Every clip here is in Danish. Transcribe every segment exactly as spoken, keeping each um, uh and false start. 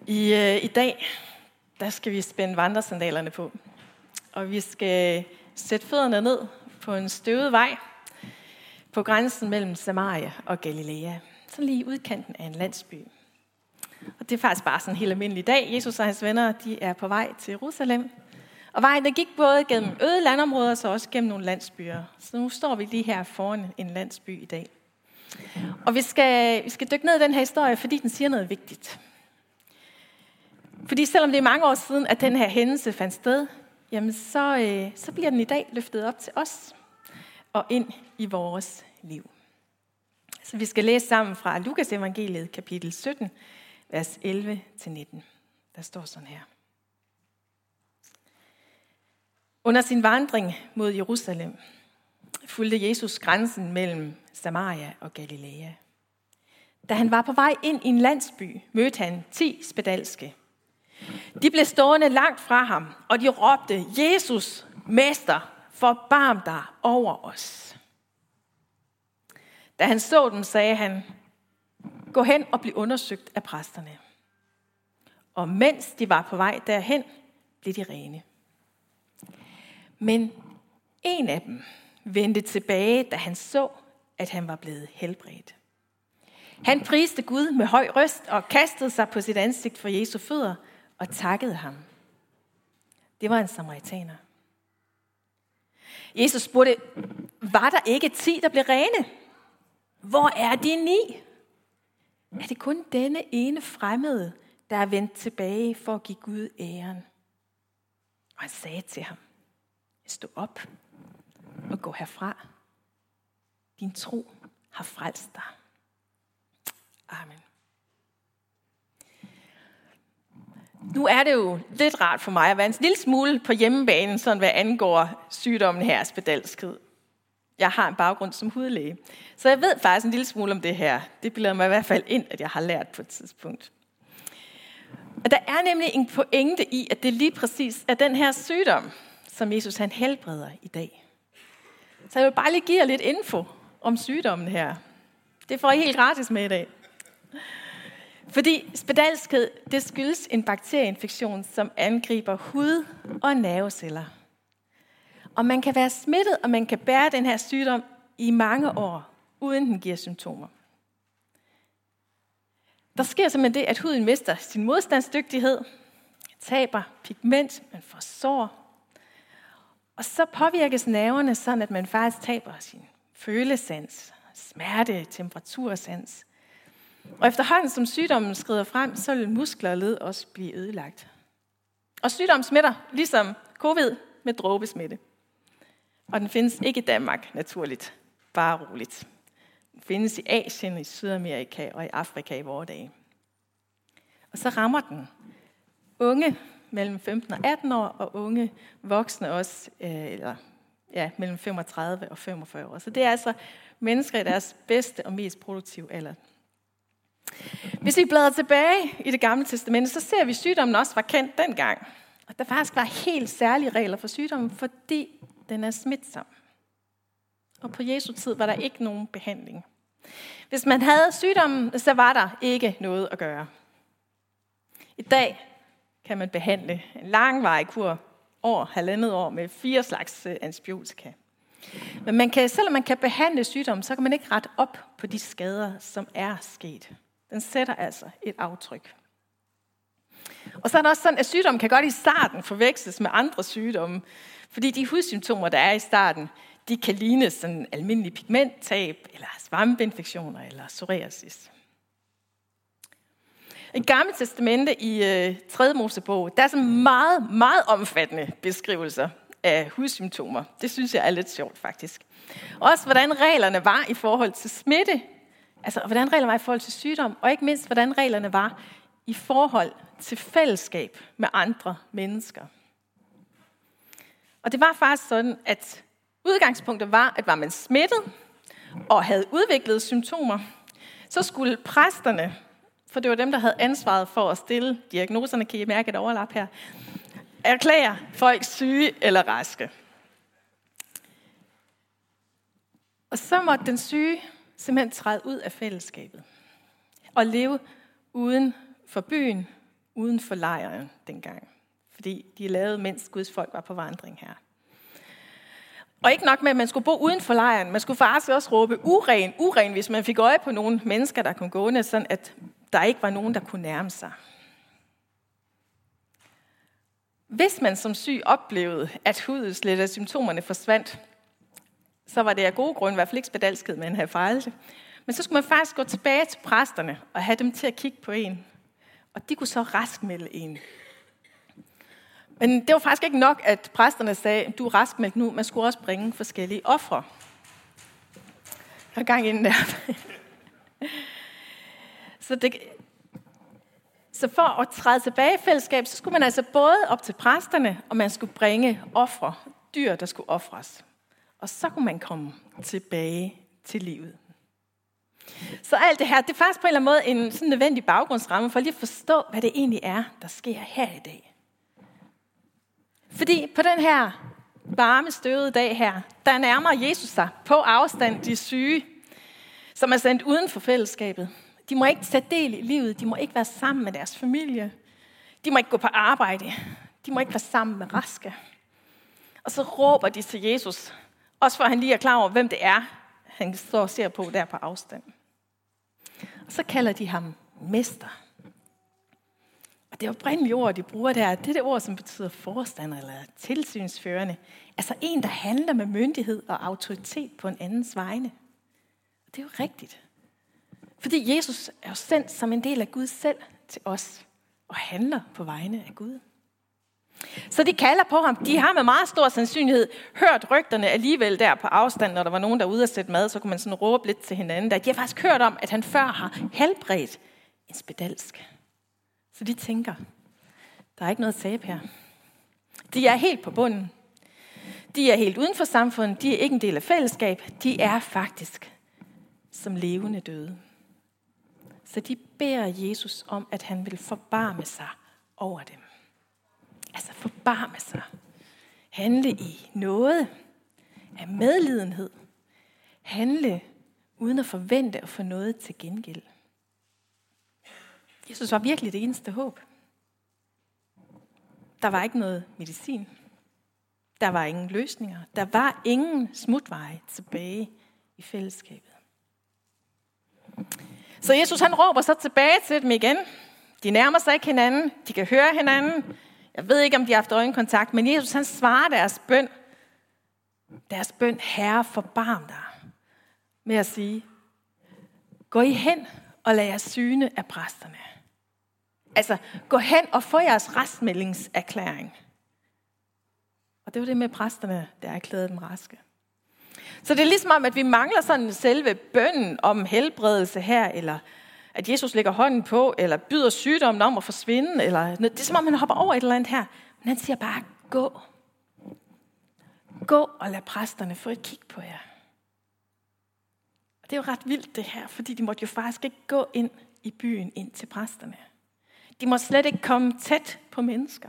I, øh, I dag, der skal vi spænde vandresandalerne på. Og vi skal sætte fødderne ned på en støvet vej på grænsen mellem Samaria og Galilea. Så lige i udkanten af en landsby. Og det er faktisk bare sådan en helt almindelig dag. Jesus og hans venner, de er på vej til Jerusalem. Og vejen, der gik både gennem øde landområder, og så også gennem nogle landsbyer. Så nu står vi lige her foran en landsby i dag. Og vi skal, vi skal dykke ned i den her historie, fordi den siger noget vigtigt. Fordi selvom det er mange år siden, at den her hændelse fandt sted, jamen så, øh, så bliver den i dag løftet op til os og ind i vores liv. Så vi skal læse sammen fra Lukas evangeliet, kapitel sytten, vers elleve til nitten. Der står sådan her. Under sin vandring mod Jerusalem fulgte Jesus grænsen mellem Samaria og Galilea. Da han var på vej ind i en landsby, mødte han ti spedalske. De blev stående langt fra ham, og de råbte, Jesus, Mester, forbarm dig over os. Da han så dem, sagde han, gå hen og bliv undersøgt af præsterne. Og mens de var på vej derhen, blev de rene. Men en af dem vendte tilbage, da han så, at han var blevet helbredt. Han priste Gud med høj røst og kastede sig på sit ansigt for Jesu fødder og takkede ham. Det var en samaritaner. Jesus spurgte, var der ikke ti, der blev rene? Hvor er de ni? Er det kun denne ene fremmede, der er vendt tilbage for at give Gud æren? Og han sagde til ham, stå op og gå herfra. Din tro har frelst dig. Amen. Nu er det jo lidt rart for mig at være en lille smule på hjemmebanen, sådan hvad angår sygdommen her spedalskhed. Jeg har en baggrund som hudlæge, så jeg ved faktisk en lille smule om det her. Det bilder mig i hvert fald ind, at jeg har lært på et tidspunkt. Og der er nemlig en pointe i, at det lige præcis er den her sygdom, som Jesus han helbreder i dag. Så jeg vil bare lige give jer lidt info om sygdommen her. Det får I helt gratis med i dag. Fordi spedalskhed, det skyldes en bakterieinfektion, som angriber hud og nerveceller. Og man kan være smittet, og man kan bære den her sygdom i mange år, uden den giver symptomer. Der sker simpelthen det, at huden mister sin modstandsdygtighed, taber pigment, man får sår, og så påvirkes nerverne sådan, at man faktisk taber sin følesans, smerte, temperatursans. Og efterhånden som sygdommen skrider frem, så vil muskler og led også blive ødelagt. Og sygdommen smitter, ligesom covid, med dråbesmitte. Og den findes ikke i Danmark, naturligt. Bare roligt. Den findes i Asien, i Sydamerika og i Afrika i vore dage. Og så rammer den unge mellem femten og atten år, og unge voksne også, eller, ja, mellem femogtredive og femogfyrre år. Så det er altså mennesker i deres bedste og mest produktive alder. Hvis vi bladrer tilbage i Det Gamle Testamente, så ser vi, at sygdommen også var kendt dengang. Og der faktisk var helt særlige regler for sygdommen, fordi den er smitsom. Og på Jesu tid var der ikke nogen behandling. Hvis man havde sygdommen, så var der ikke noget at gøre. I dag kan man behandle en langvarig kur over halvandet år med fire slags antibiotika. Men man kan, selvom man kan behandle sygdommen, så kan man ikke rette op på de skader, som er sket. Den sætter altså et aftryk. Og så er det også sådan, at sygdommen kan godt i starten forveksles med andre sygdomme, fordi de hudsymptomer, der er i starten, de kan ligne sådan almindelig pigmenttab, eller svampeinfektioner, eller psoriasis. I Gamle Testamente i øh, tredje Mosebog, der er sådan meget, meget omfattende beskrivelser af hudsymptomer. Det synes jeg er lidt sjovt faktisk. Også hvordan reglerne var i forhold til smitte, altså hvordan reglerne var i forhold til sygdom, og ikke mindst hvordan reglerne var i forhold til fællesskab med andre mennesker. Og det var faktisk sådan, at udgangspunktet var, at var man smittet og havde udviklet symptomer, så skulle præsterne, for det var dem, der havde ansvaret for at stille diagnoserne, kan I mærke et overlap her, erklære folk syge eller raske. Og så måtte den syge simpelthen træde ud af fællesskabet og leve uden for byen, uden for lejren dengang. Fordi de lavede, mens Guds folk var på vandring her. Og ikke nok med, at man skulle bo uden for lejren. Man skulle faktisk også råbe uren, uren, hvis man fik øje på nogle mennesker, der kom gående, sådan at der ikke var nogen, der kunne nærme sig. Hvis man som syg oplevede, at hudslet af symptomerne forsvandt, så var det af gode grunde, i hvert fald ikke spedalskhed, man havde fejlet det. Men så skulle man faktisk gå tilbage til præsterne og have dem til at kigge på en. Og de kunne så raskmelde en. Men det var faktisk ikke nok, at præsterne sagde, du er raskmeldt nu. Man skulle også bringe forskellige ofre. Jeg har gang i den der. så, det, så for at træde tilbage i fællesskab, så skulle man altså både op til præsterne, og man skulle bringe ofre, dyr, der skulle ofres. Og så kunne man komme tilbage til livet. Så alt det her, det er faktisk på en eller anden måde en sådan nødvendig baggrundsramme for lige at forstå, hvad det egentlig er, der sker her i dag. Fordi på den her varme, støvede dag her, der nærmer Jesus sig på afstand de syge, som er sendt uden for fællesskabet. De må ikke tage del i livet, de må ikke være sammen med deres familie, de må ikke gå på arbejde, de må ikke være sammen med raske. Og så råber de til Jesus, også for at han lige er klar over, hvem det er, han står og ser på der på afstand. Og så kalder de ham mester. Og det oprindelige ord, de bruger der, det er det ord, som betyder forstander eller tilsynsførende. Altså en, der handler med myndighed og autoritet på en andens vegne. Og det er jo rigtigt. Fordi Jesus er jo sendt som en del af Gud selv til os og handler på vegne af Gud. Så de kalder på ham. De har med meget stor sandsynlighed hørt rygterne alligevel der på afstand, når der var nogen, der var ude at sætte mad, så kunne man sådan råbe lidt til hinanden. Der. De har faktisk hørt om, at han før har helbredt en spedalsk. Så de tænker, der er ikke noget tab her. De er helt på bunden. De er helt uden for samfundet. De er ikke en del af fællesskab. De er faktisk som levende døde. Så de beder Jesus om, at han vil forbarme sig over dem. Altså forbarme sig. Handle i noget af medlidenhed. Handle uden at forvente at få noget til gengæld. Jesus var virkelig det eneste håb. Der var ikke noget medicin. Der var ingen løsninger. Der var ingen smutveje tilbage i fællesskabet. Så Jesus han råber så tilbage til dem igen. De nærmer sig ikke hinanden. De kan høre hinanden. Jeg ved ikke, om de har haft øjenkontakt, men Jesus han svarer deres bøn. Deres bøn, Herre, forbarm dig. Med at sige, gå I hen og lad jer syne af præsterne. Altså, gå hen og få jeres restmeldingserklæring. Og det var det med præsterne, der erklærede dem raske. Så det er ligesom om, at vi mangler sådan selve bønnen om helbredelse her, eller at Jesus lægger hånden på, eller byder sygdommen om at forsvinde, eller det er som om, han hopper over et eller andet her. Men han siger bare, gå. Gå og lad præsterne få et kig på jer. Og det er jo ret vildt det her, fordi de måtte jo faktisk ikke gå ind i byen, ind til præsterne. De må slet ikke komme tæt på mennesker.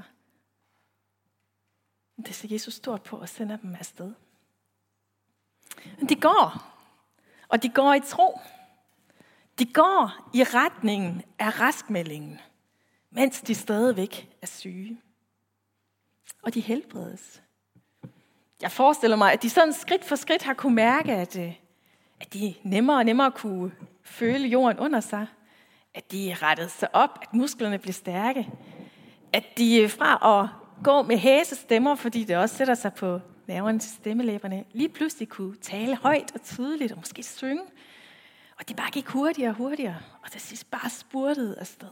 Men det ser Jesus stort på og sender dem afsted. Men de går, og de går i tro. De går i retningen af raskmeldingen, mens de stadigvæk er syge. Og de helbredes. Jeg forestiller mig, at de sådan skridt for skridt har kunne mærke, at, at de nemmere og nemmere kunne føle jorden under sig. At de rettede sig op, at musklerne blev stærke. At de fra at gå med hæse stemmer, fordi det også sætter sig på nerverne til stemmelæberne, lige pludselig kunne tale højt og tydeligt og måske synge. Og de bare gik hurtigere og hurtigere, og til sidst bare spurtede afsted.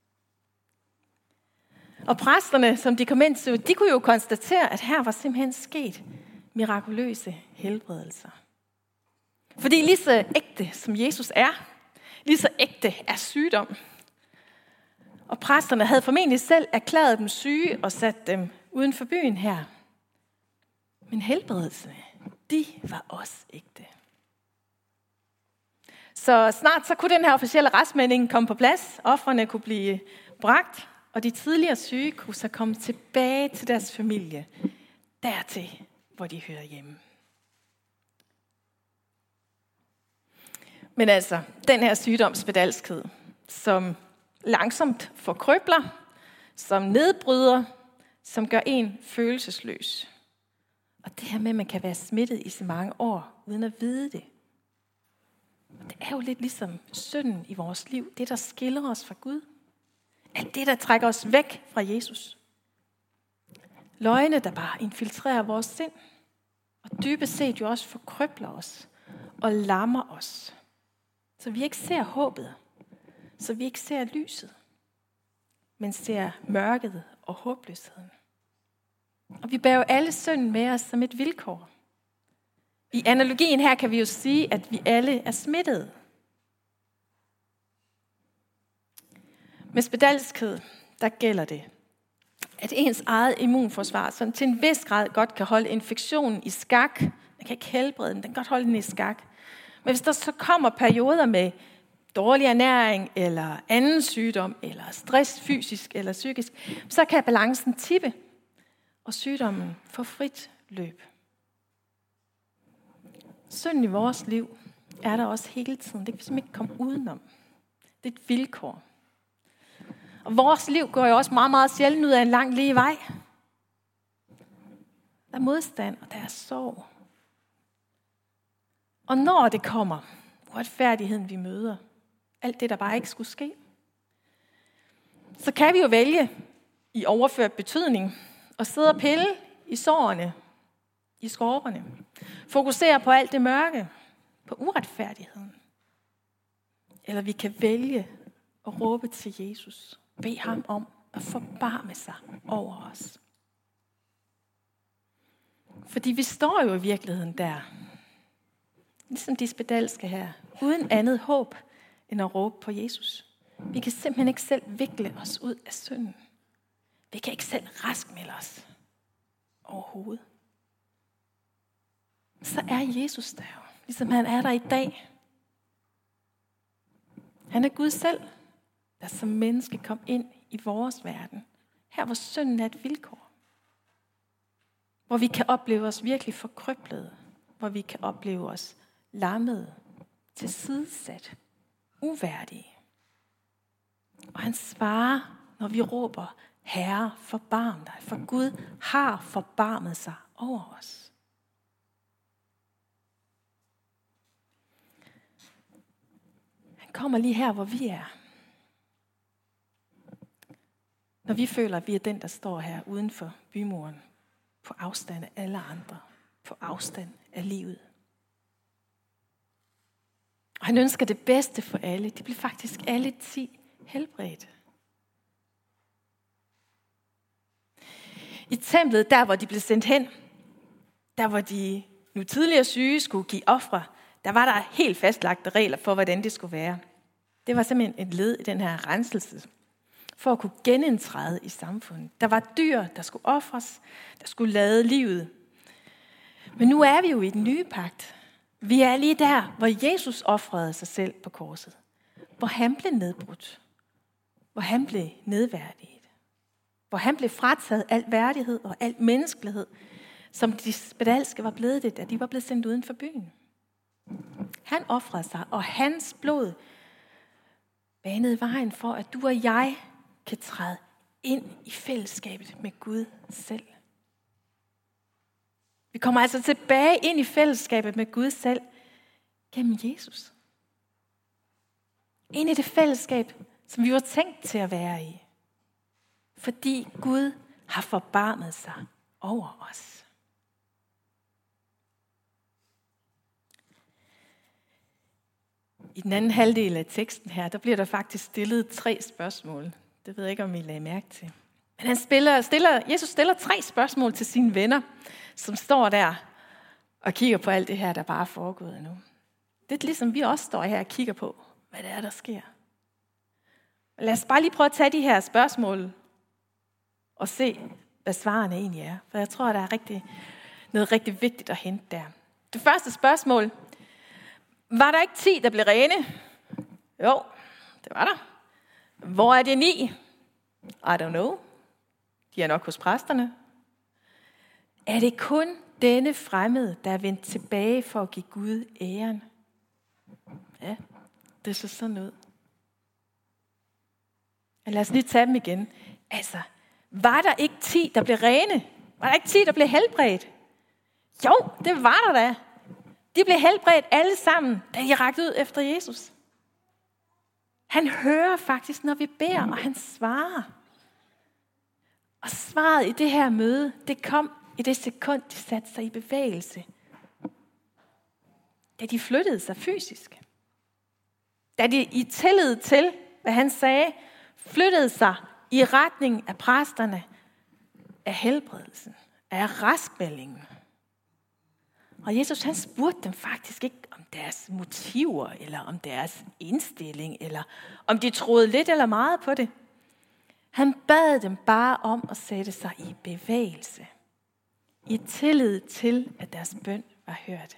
Og præsterne, som de kom ind til, de kunne jo konstatere, at her var simpelthen sket mirakuløse helbredelser. Fordi lige så ægte som Jesus er, lige så ægte er sygdom. Og præsterne havde formentlig selv erklæret dem syge og sat dem uden for byen her. Men helbredelserne, de var også ægte. Så snart så kunne den her officielle retsmelding komme på plads. Ofrene kunne blive bragt, og de tidligere syge kunne så komme tilbage til deres familie. Dertil, hvor de hører hjemme. Men altså, den her sygdom, spedalskhed, som langsomt forkrøbler, som nedbryder, som gør en følelsesløs. Og det her med, at man kan være smittet i så mange år, uden at vide det. Det er jo lidt ligesom synden i vores liv. Det, der skiller os fra Gud. Alt det, der trækker os væk fra Jesus. Løgne, der bare infiltrerer vores sind. Og dybest set jo også forkrøbler os og lammer os. Så vi ikke ser håbet. Så vi ikke ser lyset. Men ser mørket og håbløsheden. Og vi bærer jo alle synden med os som et vilkår. I analogien her kan vi jo sige, at vi alle er smittede. Med spedalskhed, der gælder det, at ens eget immunforsvar sådan til en vis grad godt kan holde infektionen i skak. Man kan ikke helbrede den, den kan godt holde den i skak. Men hvis der så kommer perioder med dårlig ernæring, eller anden sygdom, eller stress fysisk eller psykisk, så kan balancen tippe, og sygdommen får frit løb. Synden i vores liv er der også hele tiden. Det kan vi simpelthen ikke komme udenom. Det er et vilkår. Og vores liv går jo også meget, meget sjældent ud af en lang lige vej. Der er modstand, og der er sorg. Og når det kommer, uretfærdigheden vi møder, alt det, der bare ikke skulle ske, så kan vi jo vælge i overført betydning at sidde og pille i sårene, i skorperne. Fokusere på alt det mørke, på uretfærdigheden. Eller vi kan vælge at råbe til Jesus. Bed ham om at forbarme sig over os. Fordi vi står jo i virkeligheden der, ligesom de spedalske her, uden andet håb end at råbe på Jesus. Vi kan simpelthen ikke selv vikle os ud af synden. Vi kan ikke selv raskmelde os overhovedet. Så er Jesus der jo, ligesom han er der i dag. Han er Gud selv, der som menneske kom ind i vores verden. Her hvor synden er et vilkår. Hvor vi kan opleve os virkelig forkrøblede. Hvor vi kan opleve os lammede, tilsidesat, uværdige. Og han svarer, når vi råber, Herre, forbarm dig, for Gud har forbarmet sig over os. Han kommer lige her, hvor vi er. Når vi føler, at vi er den, der står her uden for bymuren, på afstand af alle andre, på afstand af livet. Og han ønsker det bedste for alle. De blev faktisk alle ti helbredt. I templet, der hvor de blev sendt hen, der hvor de nu tidligere syge skulle give ofre, der var der helt fastlagte regler for, hvordan det skulle være. Det var simpelthen et led i den her renselse, for at kunne genindtræde i samfundet. Der var dyr, der skulle ofres, der skulle lade livet. Men nu er vi jo i den nye pagt. Vi er lige der, hvor Jesus ofrede sig selv på korset. Hvor han blev nedbrudt. Hvor han blev nedværdiget. Hvor han blev frataget al værdighed og al menneskelighed, som de spedalske var blevet det, da de var blevet sendt uden for byen. Han ofrede sig, og hans blod banede vejen for, at du og jeg kan træde ind i fællesskabet med Gud selv. Vi kommer altså tilbage ind i fællesskabet med Gud selv gennem Jesus. Ind i det fællesskab, som vi var tænkt til at være i. Fordi Gud har forbarmet sig over os. I den anden halvdel af teksten her, der bliver der faktisk stillet tre spørgsmål. Det ved jeg ikke, om I lagde mærke til. Men han stiller, stiller, Jesus stiller tre spørgsmål til sine venner, som står der og kigger på alt det her, der bare er foregået nu. Det er ligesom vi også står her og kigger på, hvad det er, der sker. Lad os bare lige prøve at tage de her spørgsmål og se, hvad svarene egentlig er. For jeg tror, der er rigtig, noget rigtig vigtigt at hente der. Det første spørgsmål. Var der ikke ti, der blev rene? Jo, det var der. Hvor er de ni? I don't know. De er nok hos præsterne. Er det kun denne fremmede, der er vendt tilbage for at give Gud æren? Ja, det så sådan ud. Lad os lige tage dem igen. Altså, var der ikke ti, der blev rene? Var der ikke ti, der blev helbredt? Jo, det var der da. De blev helbredt alle sammen, da de rakte ud efter Jesus. Han hører faktisk, når vi beder, og han svarer. Og svaret i det her møde, det kom i det sekund, de satte sig i bevægelse. Da de flyttede sig fysisk. Da de i tillid til, hvad han sagde, flyttede sig i retning af præsterne, af helbredelsen, af raskmeldingen. Og Jesus, han spurgte dem faktisk ikke om deres motiver, eller om deres indstilling, eller om de troede lidt eller meget på det. Han bad dem bare om at sætte sig i bevægelse, i tillid til, at deres bøn var hørt.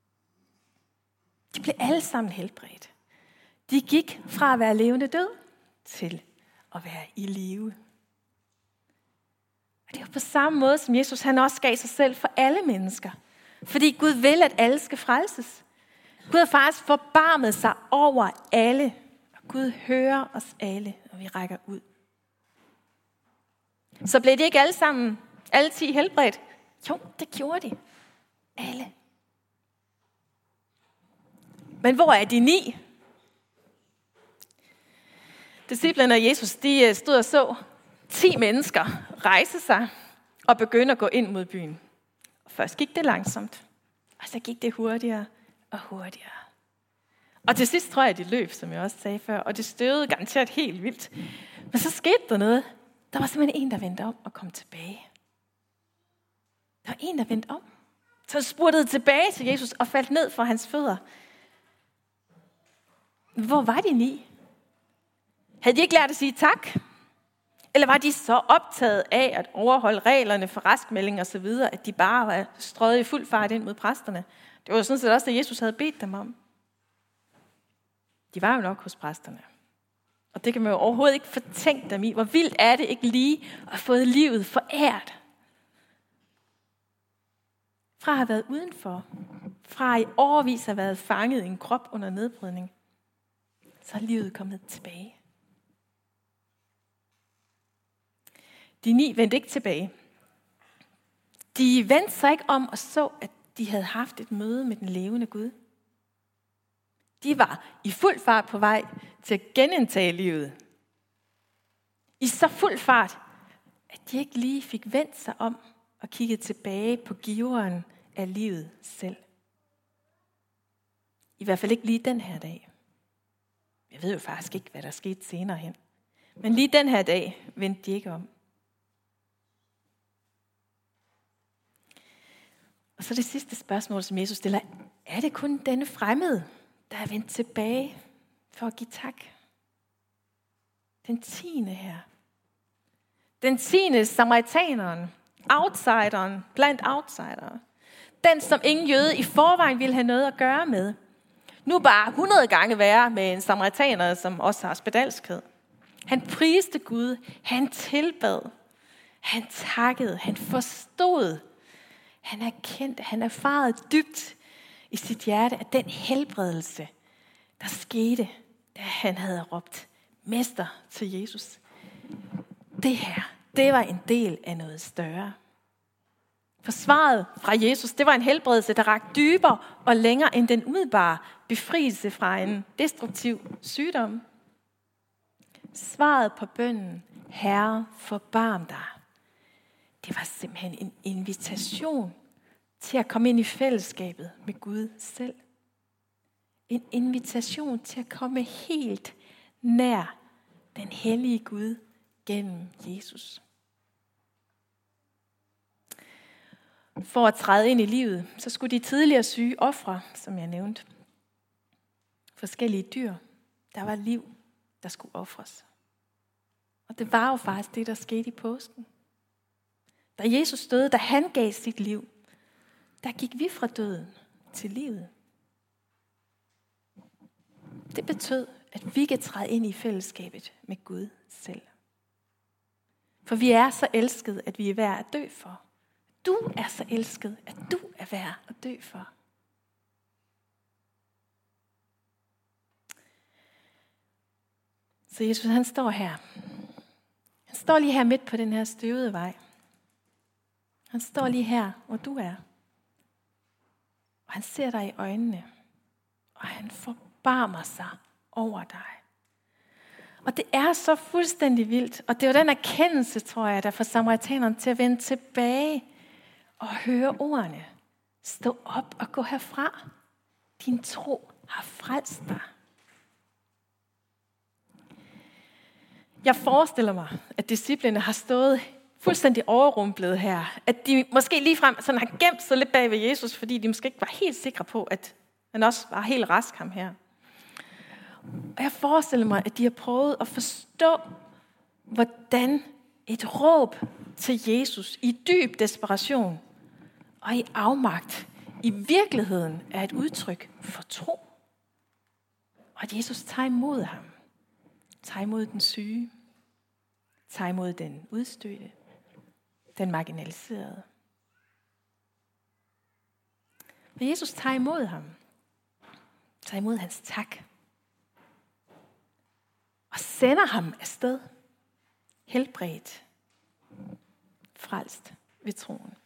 De blev alle sammen helbredt. De gik fra at være levende død til at være i live. Og det er på samme måde, som Jesus han også gav sig selv for alle mennesker. Fordi Gud vil, at alle skal frelses. Gud har faktisk forbarmet sig over alle. Og Gud hører os alle, når vi rækker ud. Så blev de ikke alle sammen, alle ti helbredt? Jo, det gjorde de. Alle. Men hvor er de ni? Disciplene af Jesus, de stod og så ti mennesker rejse sig og begynde at gå ind mod byen. Og først gik det langsomt, og så gik det hurtigere og hurtigere. Og til sidst tror jeg, at de løb, som jeg også sagde før, og det støvede garanteret helt vildt. Men så skete der noget. Der var simpelthen en, der vendte om og kom tilbage. Der var en, der vendte om. Så spurtede tilbage til Jesus og faldt ned for hans fødder. Hvor var de ni? Havde de ikke lært at sige tak? Eller var de så optaget af at overholde reglerne for raskmelding og så videre, at de bare var strøget i fuld fart ind mod præsterne? Det var sådan set også det, Jesus havde bedt dem om. De var jo nok hos præsterne. Og det kan man jo overhovedet ikke fortænke dem i. Hvor vildt er det ikke lige at have fået livet foræret? Fra at have været udenfor, fra i årevis at have været fanget i en krop under nedbrydning, så er livet kommet tilbage. De ni vendte ikke tilbage. De vendte sig ikke om og så, at de havde haft et møde med den levende Gud. De var i fuld fart på vej til at genindtage livet. I så fuld fart, at de ikke lige fik vendt sig om og kigget tilbage på giveren af livet selv. I hvert fald ikke lige den her dag. Jeg ved jo faktisk ikke, hvad der skete senere hen. Men lige den her dag vendte de ikke om. Og så det sidste spørgsmål, som Jesus stiller. Er det kun denne fremmede, der er vendt tilbage for at give tak? Den tiende her. Den tiende samaritaneren. Outsideren blandt outsidere. Den, som ingen jøde i forvejen ville have noget at gøre med. Nu bare hundrede gange værre med en samaritaner, som også har spedalskhed. Han priste Gud. Han tilbad. Han takkede. Han forstod. Han erkendte. Han erfarede dybt i sit hjerte af den helbredelse, der skete, da han havde råbt mester til Jesus. Det her, det var en del af noget større. For svaret fra Jesus, det var en helbredelse, der rakte dybere og længere end den umiddelbare befrielse fra en destruktiv sygdom. Svaret på bønnen, Herre, forbarm dig. Det var simpelthen en invitation til at komme ind i fællesskabet med Gud selv. En invitation til at komme helt nær den hellige Gud gennem Jesus. For at træde ind i livet, så skulle de tidligere syge ofre, som jeg nævnte, forskellige dyr. Der var liv, der skulle ofres. Og det var jo faktisk det, der skete i påsken. Da Jesus døde, da han gav sit liv, der gik vi fra døden til livet. Det betød, at vi kan træde ind i fællesskabet med Gud selv. For vi er så elskede, at vi er værd at dø for. Du er så elsket, at du er værd at dø for. Så Jesus, han står her. Han står lige her midt på den her støvede vej. Han står lige her, hvor du er. Og han ser dig i øjnene. Og han forbarmer sig over dig. Og det er så fuldstændig vildt. Og det er jo den erkendelse, tror jeg, der får samaritanerne til at vende tilbage og høre ordene. Stå op og gå herfra. Din tro har frelst dig. Jeg forestiller mig, at disciplene har stået fuldstændig overrumplet her. At de måske ligefrem sådan har gemt sig lidt bag ved Jesus, fordi de måske ikke var helt sikre på, at han også var helt rask ham her. Og jeg forestiller mig, at de har prøvet at forstå, hvordan et råb til Jesus i dyb desperation og i afmagt i virkeligheden er et udtryk for tro. Og at Jesus tager imod ham. Tager imod den syge. Tager imod den udstødte. Den marginaliserede. Men Jesus tager imod ham. Tager imod hans tak. Og sender ham afsted. Helbredt. Frelst ved troen.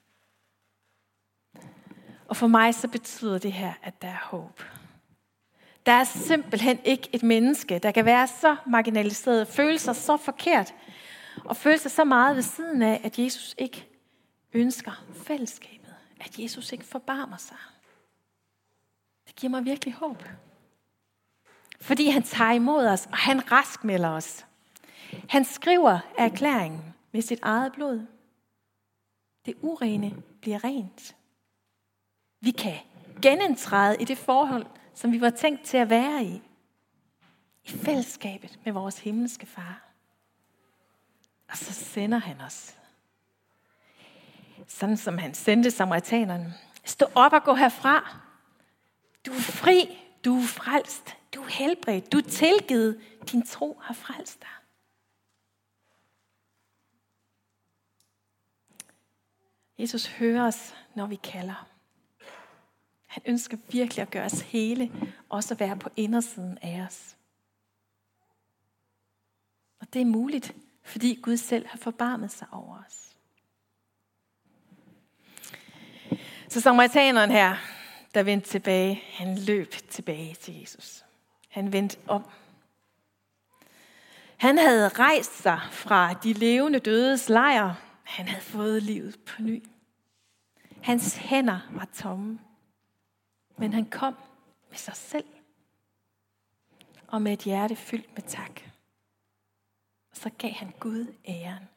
Og for mig så betyder det her, at der er håb. Der er simpelthen ikke et menneske, der kan være så marginaliseret, føle sig så forkert, og føle sig så meget ved siden af, at Jesus ikke ønsker fællesskabet. At Jesus ikke forbarmer sig. Det giver mig virkelig håb. Fordi han tager imod os, og han raskmelder os. Han skriver erklæringen med sit eget blod. Det urene bliver rent. Vi kan genindtræde i det forhold, som vi var tænkt til at være i. I fællesskabet med vores himmelske far. Og så sender han os. Sådan som han sendte samaritanerne. Stå op og gå herfra. Du er fri. Du er frelst. Du er helbredt. Du er tilgivet. Din tro har frelst dig. Jesus hører os, når vi kalder. Han ønsker virkelig at gøre os hele, også at være på indersiden af os. Og det er muligt, fordi Gud selv har forbarmet sig over os. Så samaritaneren her, der vendte tilbage, han løb tilbage til Jesus. Han vendte om. Han havde rejst sig fra de levende dødes lejr. Han havde fået livet på ny. Hans hænder var tomme. Men han kom med sig selv. Og med et hjerte fyldt med tak. Og så gav han Gud æren.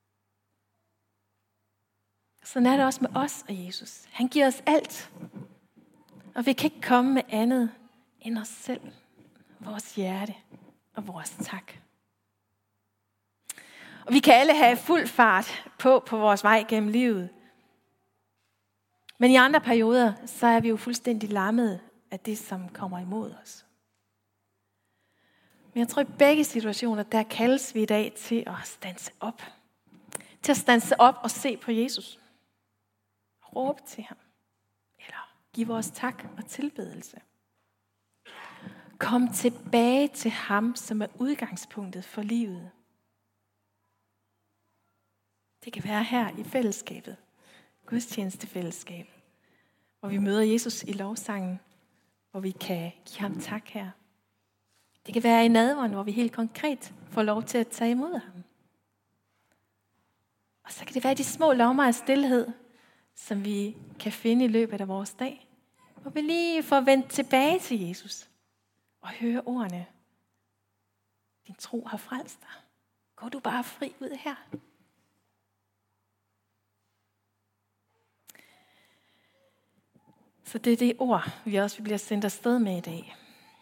Sådan er det også med os og Jesus. Han giver os alt. Og vi kan ikke komme med andet end os selv. Vores hjerte og vores tak. Og vi kan alle have fuld fart på på vores vej gennem livet. Men i andre perioder, så er vi jo fuldstændig lammet af det, som kommer imod os. Men jeg tror, i begge situationer, der kaldes vi i dag til at standse op. Til at standse op og se på Jesus. Råbe til ham. Eller give vores tak og tilbedelse. Kom tilbage til ham, som er udgangspunktet for livet. Det kan være her i fællesskabet. Gudstjenestefællesskab. Hvor vi møder Jesus i lovsangen. Hvor vi kan give ham tak her. Det kan være i nadveren, hvor vi helt konkret får lov til at tage imod ham. Og så kan det være de små lommer af stilhed, som vi kan finde i løbet af vores dag. Hvor vi lige får vendt tilbage til Jesus. Og høre ordene. Din tro har frelst dig. Går du bare fri ud her? Så det er det ord, vi også bliver sendt afsted med i dag.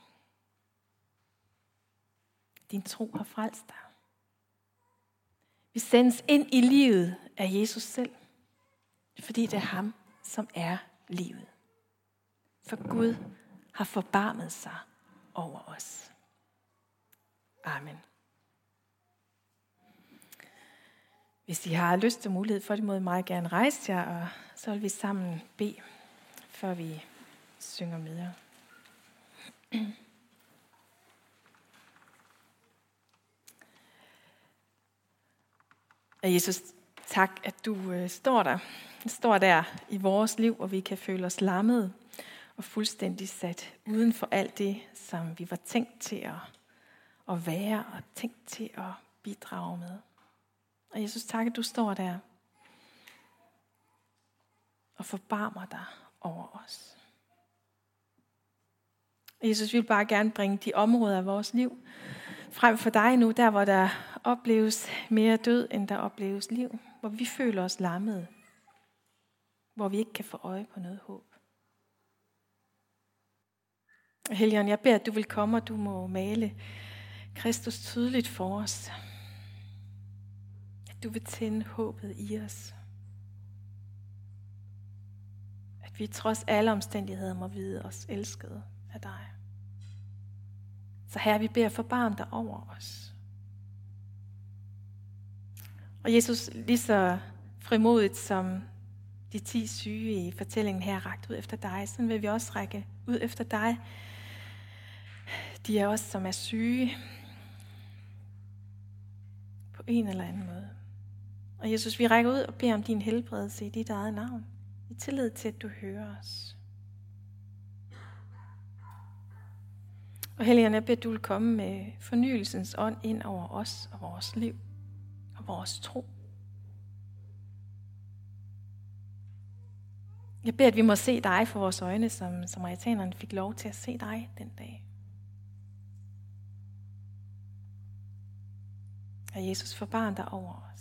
Din tro har frelst dig. Vi sendes ind i livet af Jesus selv, fordi det er ham, som er livet. For Gud har forbarmet sig over os. Amen. Hvis I har lyst og mulighed for det, må I meget gerne rejse jer, og så vil vi sammen bede, før vi synger med. Og Jesus, tak, at du øh, står der. står der i vores liv, og vi kan føle os lammede og fuldstændig sat uden for alt det, som vi var tænkt til at, at være og tænkt til at bidrage med. Og Jesus, tak, at du står der og forbarmer dig over os. Og Jesus, vi vil bare gerne bringe de områder af vores liv frem for dig nu, der hvor der opleves mere død, end der opleves liv. Hvor vi føler os lammede. Hvor vi ikke kan få øje på noget håb. Helligånd, jeg beder, at du vil komme, og du må male Kristus tydeligt for os. At du vil tænde håbet i os. At vi trods alle omstændigheder må vide os elskede af dig. Så Herre, vi beder forbarm dig over os. Og Jesus, lige så frimodigt som de ti syge i fortællingen her rakt ud efter dig, sådan vil vi også række ud efter dig. De er os, som er syge på en eller anden måde. Og Jesus, vi rækker ud og beder om din helbredelse i dit eget navn. I tillid til, at du hører os. Og Helligånd, jeg beder, at du vil komme med fornyelsens ånd ind over os og vores liv og vores tro. Jeg beder, at vi må se dig for vores øjne, som samaritanerne fik lov til at se dig den dag. Og Jesus, forbarm dig over